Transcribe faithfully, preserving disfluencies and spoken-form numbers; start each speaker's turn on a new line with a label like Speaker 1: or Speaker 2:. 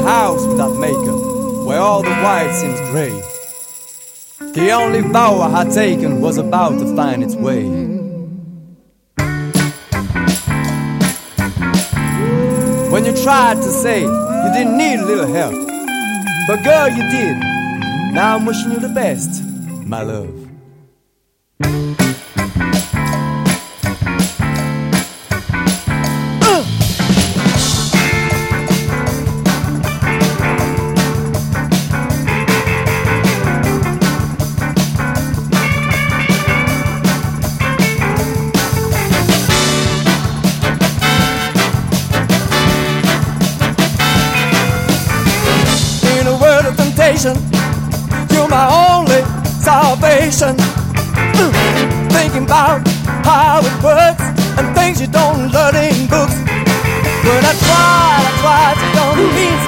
Speaker 1: house without makeup, where all the white seems gray. The only vow I had taken was about to find its way. When you tried to say you didn't need a little help, but girl, you did. Now I'm wishing you the best, my love. You're my only salvation. mm. Thinking about how it works and things you don't learn in books. But I tried, I tried to don't mean